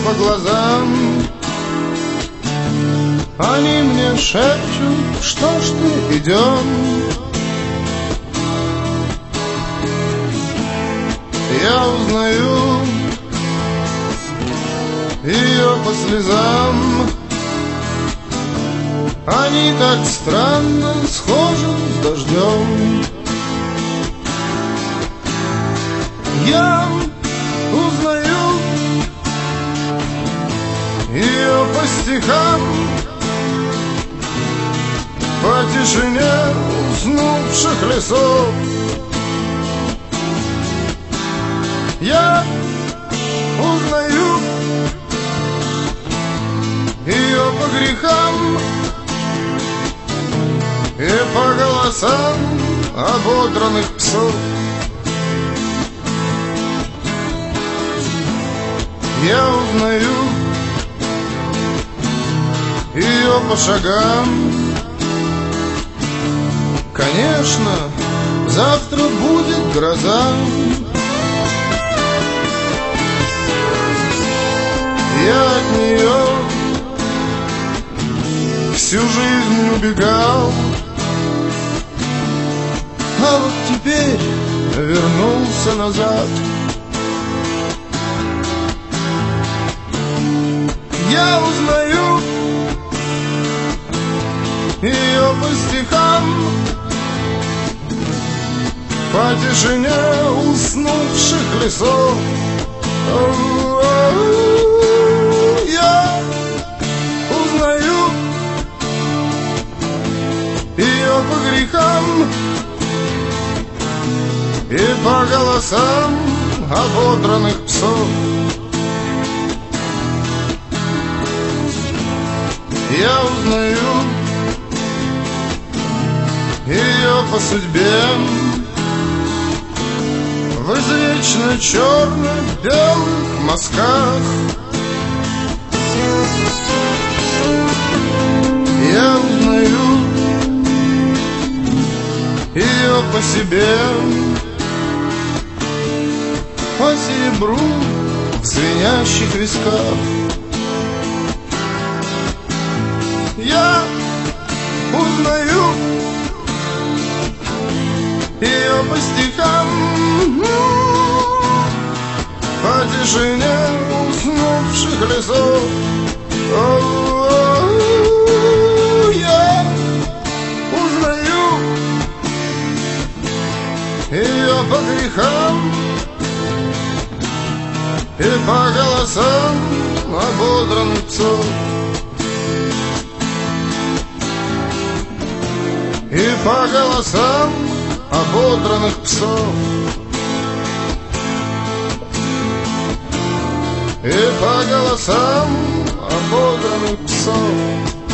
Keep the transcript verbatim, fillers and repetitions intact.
по глазам. Они мне шепчут: что ж ты, идем. Я узнаю ее по слезам. Они так странно схожи с дождем. Я узнаю ее по стихам, по тишине уснувших лесов. Я узнаю ее по грехам и по голосам ободранных псов. Я узнаю ее по шагам. Конечно, завтра будет гроза. Я от нее всю жизнь убегал, а вот теперь вернулся назад. Я узнаю ее по стихам, по тишине уснувших лесов. Я узнаю ее по грехам и по голосам ободранных псов. Я узнаю ее по судьбе, в извечно черно-белых мазках. Я узнаю ее по себе, по серебру в звенящих висках. Я узнаю ее по стихам, по тишине уснувших лесов. Я узнаю ее по грехам и по голосам ободранных псов. И по голосам ободранных псов. И по голосам ободранных псов.